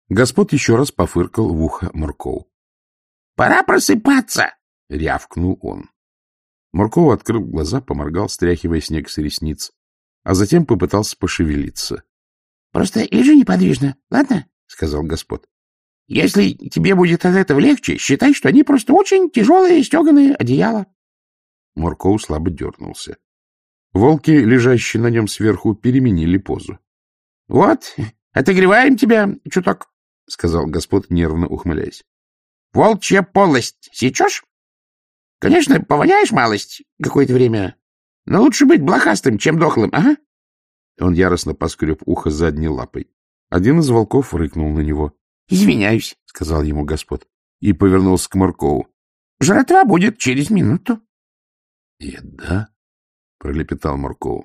Господ еще раз пофыркал в ухо Моркову. — Пора просыпаться! — рявкнул он. Морков открыл глаза, поморгал, стряхивая снег с ресниц, а затем попытался пошевелиться. — Просто лежи неподвижно, ладно? — сказал Господ. — Если тебе будет от этого легче, считай, что они просто очень тяжелые стеганые одеяла. Морков слабо дернулся. Волки, лежащие на нем сверху, переменили позу. — Вот, отогреваем тебя чуток, — сказал Господ, нервно ухмыляясь. — Волчья полость сечешь? Конечно, повоняешь малость какое-то время, но лучше быть блохастым, чем дохлым, ага? Он яростно поскреб ухо задней лапой. Один из волков рыкнул на него. — Извиняюсь, — сказал ему Господ, и повернулся к Моркову. — Жратва будет через минуту. — Еда? — пролепетал Морков.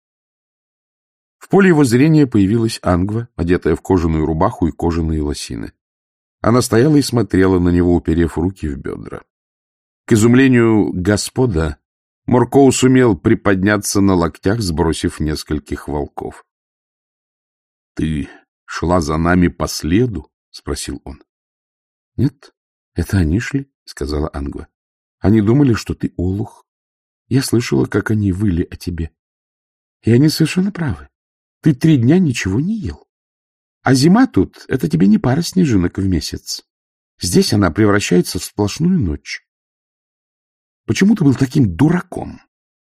В поле его зрения появилась Ангва, одетая в кожаную рубаху и кожаные лосины. Она стояла и смотрела на него, уперев руки в бедра. К изумлению Господа, Морков сумел приподняться на локтях, сбросив нескольких волков. — Ты шла за нами по следу? — спросил он. — Нет, это они шли, — сказала Ангва. — Они думали, что ты олух. Я слышала, как они выли о тебе. И они совершенно правы. Ты 3 дня ничего не ел. А зима тут — это тебе не пара снежинок в месяц. Здесь она превращается в сплошную ночь. Почему ты был таким дураком?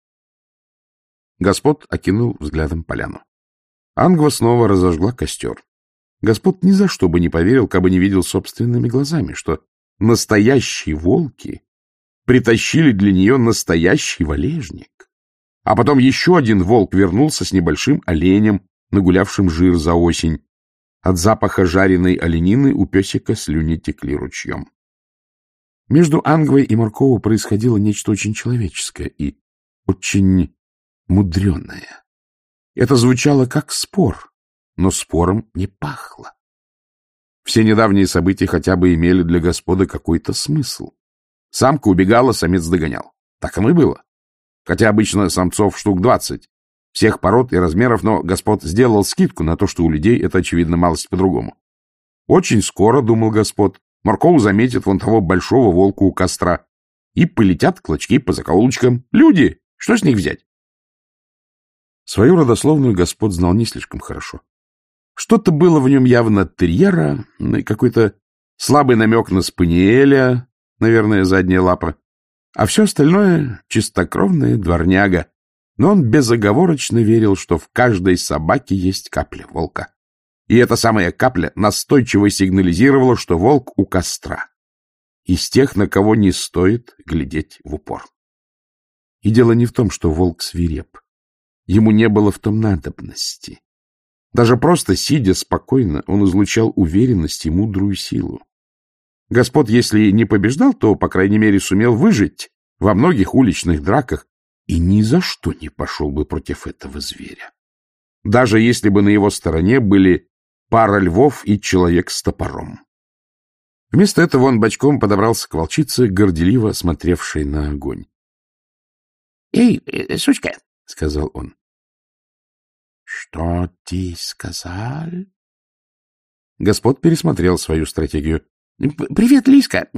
Господ окинул взглядом поляну. Ангва снова разожгла костер. Господ ни за что бы не поверил, кабы не видел собственными глазами, что настоящие волки притащили для нее настоящий валежник. А потом еще один волк вернулся с небольшим оленем, нагулявшим жир за осень. От запаха жареной оленины у песика слюни текли ручьем. Между Ангвой и Морковым происходило нечто очень человеческое и очень мудреное. Это звучало как спор, но спором не пахло. Все недавние события хотя бы имели для Господа какой-то смысл. Самка убегала, самец догонял. Так оно и было. Хотя обычно самцов штук 20, всех пород и размеров, но Господ сделал скидку на то, что у людей это, очевидно, малость по-другому. Очень скоро, думал Господ, Морков заметит вон того большого волка у костра, и полетят клочки по закоулочкам. Люди! Что с них взять? Свою родословную Господ знал не слишком хорошо. Что-то было в нем явно терьера, какой-то слабый намек на спаниеля, наверное, задняя лапа, а все остальное — чистокровная дворняга. Но он безоговорочно верил, что в каждой собаке есть капля волка. И эта самая капля настойчиво сигнализировала, что волк у костра. Из тех, на кого не стоит глядеть в упор. И дело не в том, что волк свиреп. Ему не было в том надобности. Даже просто сидя спокойно, он излучал уверенность и мудрую силу. Господ, если не побеждал, то, по крайней мере, сумел выжить во многих уличных драках и ни за что не пошел бы против этого зверя. Даже если бы на его стороне были пара львов и человек с топором. Вместо этого он бочком подобрался к волчице, горделиво смотревшей на огонь. — Эй, сучка, — сказал он. — Что ты сказал? Господ пересмотрел свою стратегию. — Привет, Лиска.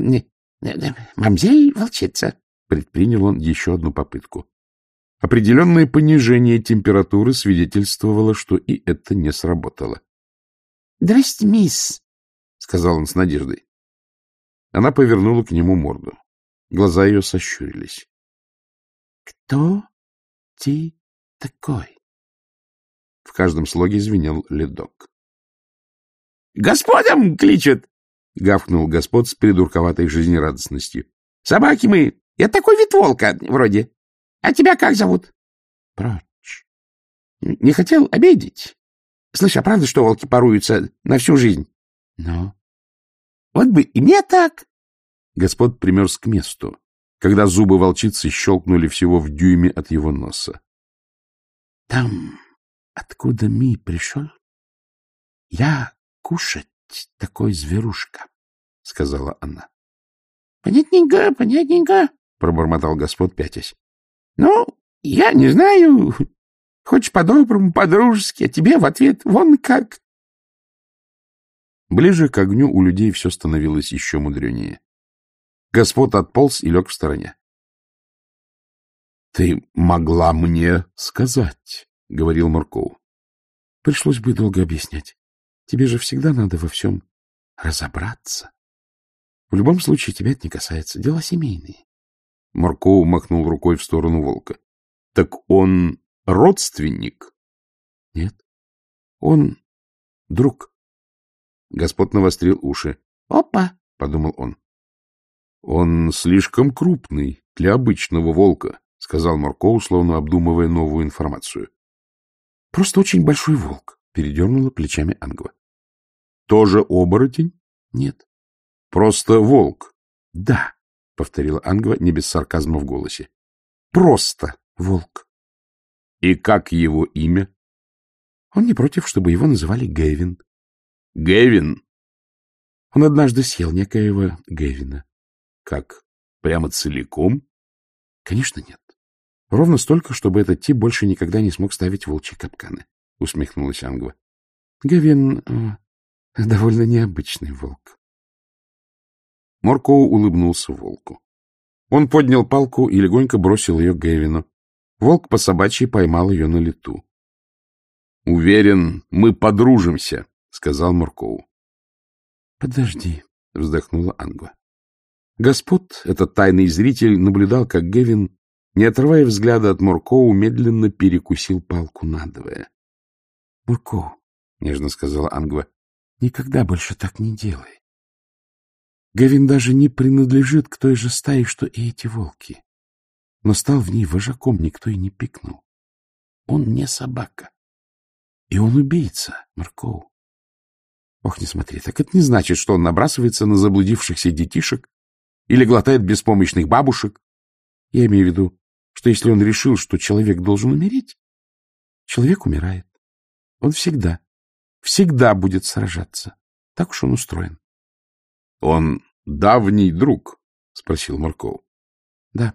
Мамзель волчица. Предпринял он еще одну попытку. Определенное понижение температуры свидетельствовало, что и это не сработало. — Здрасте, мисс, — сказал он с надеждой. Она повернула к нему морду. Глаза ее сощурились. — Кто ты такой? В каждом слоге звенел ледок. — Господом кличут! — гавкнул Господ с придурковатой жизнерадостностью. — Собаки мы! Я такой вид волка, вроде. А тебя как зовут? — Прочь. — Не хотел обидеть. Слышь, а правда, что волки поруются на всю жизнь? — Ну? — Вот бы и мне так! Господ примерз к месту, когда зубы волчицы щелкнули всего в дюйме от его носа. — Там, откуда Ми пришел, я кушать такой зверушка, — сказала она. — Понятненько, понятненько, — пробормотал Господ, пятясь. — Ну, я не знаю. Хочешь по-доброму, по-дружески, а тебе в ответ вон как. Ближе к огню у людей все становилось еще мудренее. Господ отполз и лег в стороне. — Ты могла мне сказать, — говорил Моркоу. — Пришлось бы долго объяснять. Тебе же всегда надо во всем разобраться. В любом случае тебя это не касается. Дела семейные. Моркоу махнул рукой в сторону волка. — Так он родственник? — Нет. Он друг. Господ навострил уши. — Опа! — подумал он. — Он слишком крупный для обычного волка, — сказал Моркоу, словно обдумывая новую информацию. — Просто очень большой волк, — передернула плечами Ангва. — Тоже оборотень? — Нет. — Просто волк? — Да, — повторила Ангва, не без сарказма в голосе. — Просто волк. — И как его имя? — Он не против, чтобы его называли Гэвин. — Гэвин? Он однажды съел некоего Гэвина. — Как? Прямо целиком? — Конечно, нет. Ровно столько, чтобы этот тип больше никогда не смог ставить волчьи капканы, — усмехнулась Ангва. Гэвин довольно необычный волк. Моркоу улыбнулся волку. Он поднял палку и легонько бросил ее Гэвину. Волк по собачьи поймал ее на лету. — Уверен, мы подружимся, — сказал Моркоу. — Подожди, — вздохнула Ангва. Господ, этот тайный зритель, наблюдал, как Гэвин, не отрывая взгляда от Моркоу, медленно перекусил палку надвое. — Моркоу, — нежно сказала Ангва, — никогда больше так не делай. Гэвин даже не принадлежит к той же стае, что и эти волки, но стал в ней вожаком, никто и не пикнул. Он не собака. И он убийца, Моркоу. Ох, не смотри, так это не значит, что он набрасывается на заблудившихся детишек или глотает беспомощных бабушек. Я имею в виду, что если он решил, что человек должен умереть, человек умирает. Он всегда будет сражаться. Так уж он устроен. — Он давний друг? — спросил Моркоу. — Да.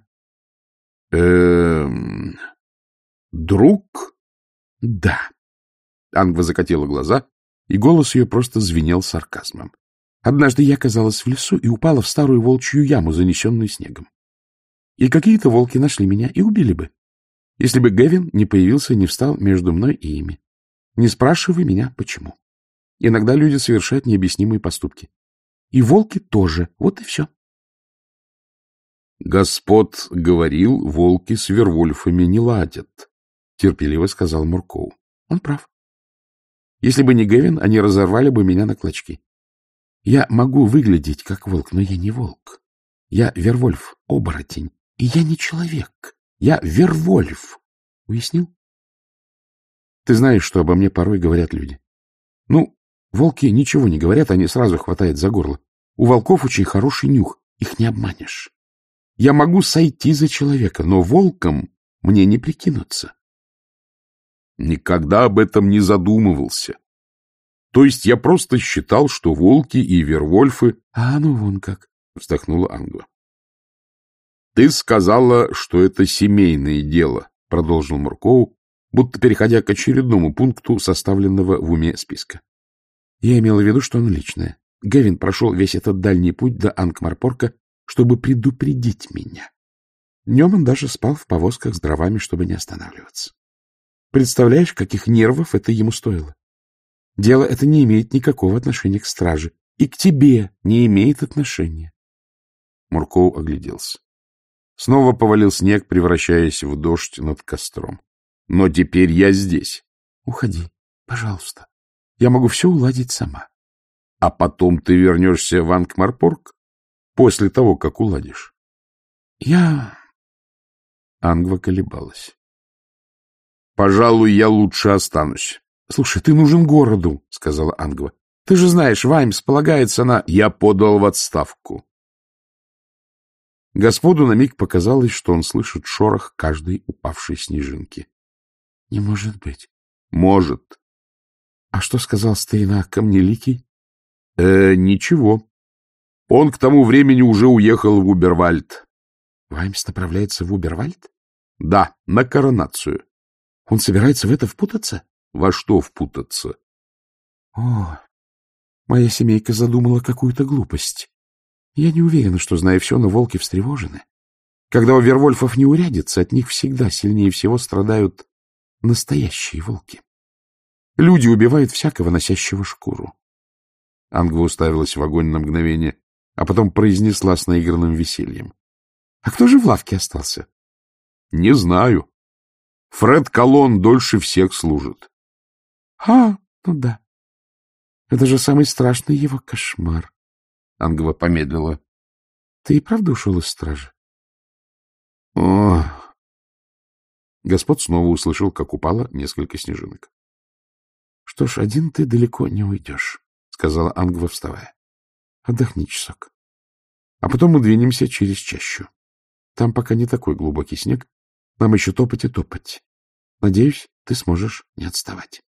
— Друг? — Да. Ангва закатила глаза, и голос ее просто звенел сарказмом. Однажды я оказалась в лесу и упала в старую волчью яму, занесенную снегом. И какие-то волки нашли меня и убили бы, если бы Гэвин не появился и не встал между мной и ими. Не спрашивай меня, почему. Иногда люди совершают необъяснимые поступки. И волки тоже. Вот и все. Господ говорил, волки с вервольфами не ладят, — терпеливо сказал Моркоу. Он прав. Если бы не Гэвин, они разорвали бы меня на клочки. Я могу выглядеть как волк, но я не волк. Я вервольф, оборотень. И я не человек. Я вервольф. Уяснил? Ты знаешь, что обо мне порой говорят люди. Ну, волки ничего не говорят, они сразу хватают за горло. У волков очень хороший нюх, их не обманешь. Я могу сойти за человека, но волком мне не прикинуться. Никогда об этом не задумывался. То есть я просто считал, что волки и вервольфы... — А ну вон как, — вздохнула Ангва. — Ты сказала, что это семейное дело, — продолжил Моркоу, будто переходя к очередному пункту составленного в уме списка. Я имела в виду, что оно личное. Гэвин прошел весь этот дальний путь до Анкмарпорка, чтобы предупредить меня. Днем он даже спал в повозках с дровами, чтобы не останавливаться. Представляешь, каких нервов это ему стоило? Дело это не имеет никакого отношения к страже. И к тебе не имеет отношения. Моркоу огляделся. Снова повалил снег, превращаясь в дождь над костром. Но теперь я здесь. Уходи, пожалуйста. Я могу все уладить сама. А потом ты вернешься в Анкмарпорк? После того, как уладишь? Я... Ангва колебалась. Пожалуй, я лучше останусь. — Слушай, ты нужен городу, — сказала Ангва. — Ты же знаешь, Ваймс полагается на... Я подал в отставку. Господу на миг показалось, что он слышит шорох каждой упавшей снежинки. — Не может быть. — Может. — А что сказал старина Камнеликий? — Ничего. Он к тому времени уже уехал в Убервальд. — Ваймс направляется в Убервальд? — Да, на коронацию. — Он собирается в это впутаться? — Во что впутаться? — О, Моя семейка задумала какую-то глупость. Я не уверена, что знаю все, но волки встревожены. Когда у вервольфов не урядится, от них всегда сильнее всего страдают настоящие волки. Люди убивают всякого, носящего шкуру. Ангва уставилась в огонь на мгновение, а потом произнесла с наигранным весельем: — А кто же в лавке остался? — Не знаю. Фред Колон дольше всех служит. — Ну да. Это же самый страшный его кошмар. Ангва помедлила. — Ты и правда ушел из стражи? — О! Господ снова услышал, как упало несколько снежинок. — Что ж, один ты далеко не уйдешь, — сказала Ангва, вставая. — Отдохни часок. А потом мы двинемся через чащу. Там пока не такой глубокий снег. Нам еще топать и топать. Надеюсь, ты сможешь не отставать.